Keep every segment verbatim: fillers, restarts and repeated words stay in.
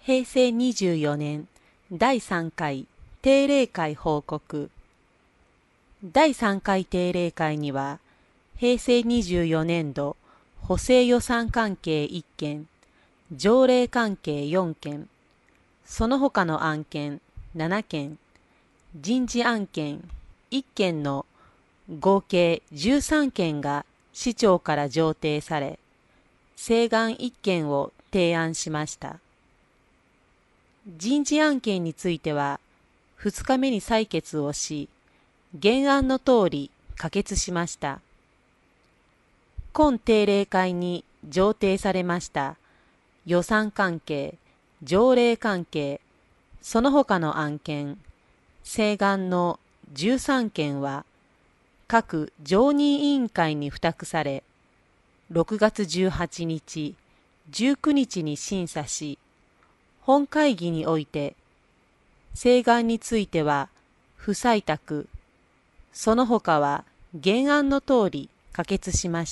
へいせいにじゅうよねんだいさんかい定例会報告。だいさんかい定例会には、へいせいにじゅうよねんど補正予算関係いっけん、条例関係よんけん、その他の案件ななけん、人事案件いっけんの合計じゅうさんけんが市長から上呈され、請願いっけんを提案しました。人事案件については、ふつかめに採決をし、原案の通り可決しました。今定例会に上呈されました予算関係、条例関係、その他の案件、請願のじゅうさんけんは、各常任委員会に付託され、ろくがつじゅうはちにち、じゅうくにちに審査し、本会議において、請願については不採択、その他は原案の通り可決しました。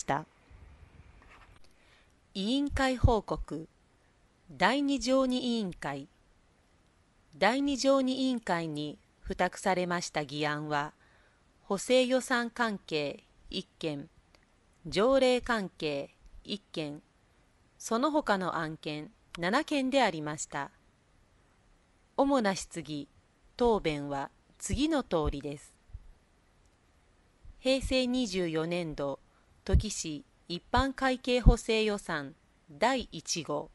委員会報告。だいに常任委員会。だいに常任委員会に付託されました議案は、補正予算関係いっけん、条例関係いっけん、その他の案件ななけんでありました。主な質疑、答弁は次の通りです。へいせいにじゅうよねんど土岐市一般会計補正予算だいいちごう。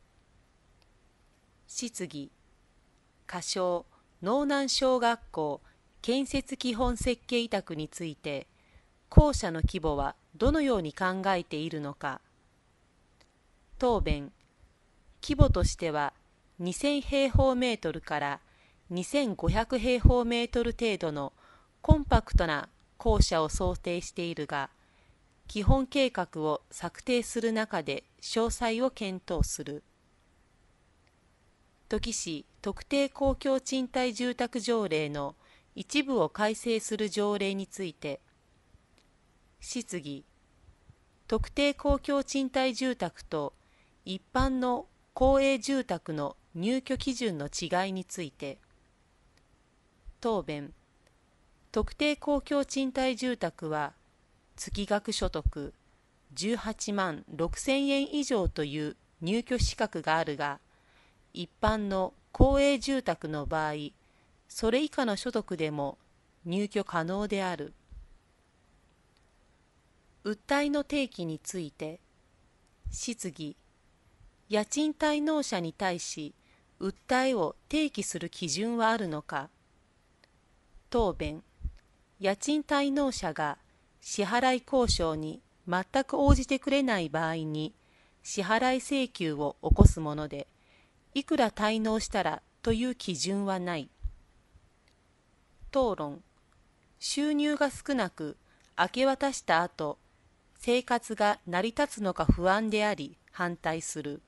質疑、仮称農南小学校建設基本設計委託について、校舎の規模はどのように考えているのか。答弁、規模としてはにせんへいほうメートルからにせんごひゃくへいほうメートル程度のコンパクトな校舎を想定しているが、基本計画を策定する中で詳細を検討する。土岐市特定公共賃貸住宅条例の一部を改正する条例について、質疑、特定公共賃貸住宅と一般の公営住宅の入居基準の違いについて。答弁、特定公共賃貸住宅は月額所得じゅうはちまんろくせんえん以上という入居資格があるが、一般の公営住宅の場合、それ以下の所得でも入居可能である。訴えの提起について、質疑、家賃滞納者に対し、訴えを提起する基準はあるのか。答弁、家賃滞納者が支払い交渉に全く応じてくれない場合に、支払い請求を起こすもので、いくら滞納したらという基準はない。討論、収入が少なく明け渡した後、生活が成り立つのか不安であり反対する。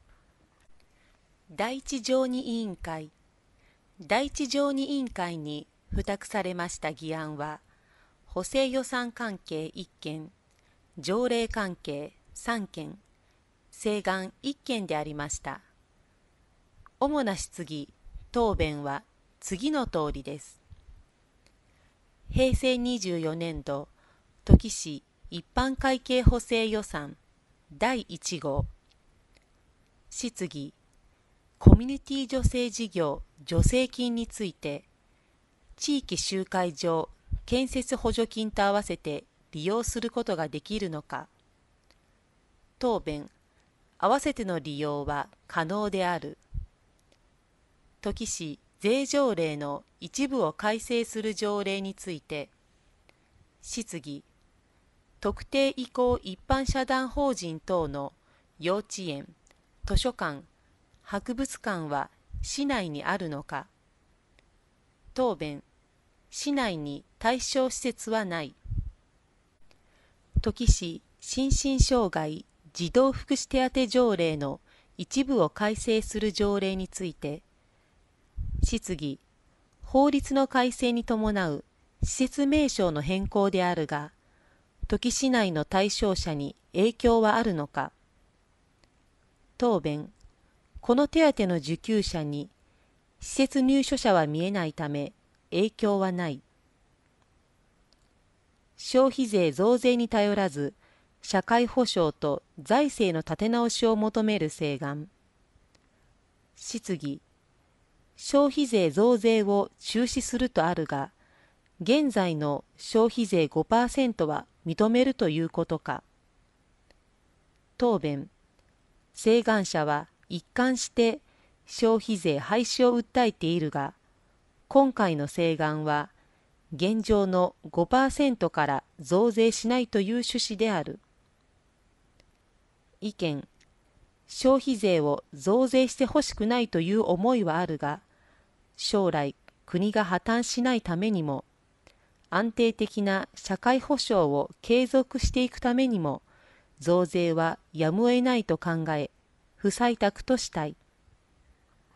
だいいち常任委員会。だいいち常任委員会に付託されました議案は、補正予算関係いっけん、条例関係さんけん、請願いっけんでありました。主な質疑、答弁は次の通りです。へいせいにじゅうよねんど土岐市一般会計補正予算だいいちごう。質疑、コミュニティ助成事業助成金について、地域集会場建設補助金と合わせて利用することができるのか。答弁、合わせての利用は可能である。土岐市税条例の一部を改正する条例について、質疑、特定意向一般社団法人等の幼稚園、図書館、博物館は市内にあるのか。答弁、市内に対象施設はない。土岐市心身障害児童福祉手当条例の一部を改正する条例について、質疑、法律の改正に伴う施設名称の変更であるが、土岐市内の対象者に影響はあるのか。答弁、 この手当の受給者に施設入所者は見えないため影響はない。消費税増税に頼らず社会保障と財政の立て直しを求める請願。質疑。消費税増税を中止するとあるが、現在の消費税 ごパーセント は認めるということか。答弁。請願者は一貫して消費税廃止を訴えているが、今回の請願は現状の ごパーセント から増税しないという趣旨である。意見。消費税を増税してほしくないという思いはあるが、将来国が破綻しないためにも、安定的な社会保障を継続していくためにも、増税はやむを得ないと考え、不採択としたい。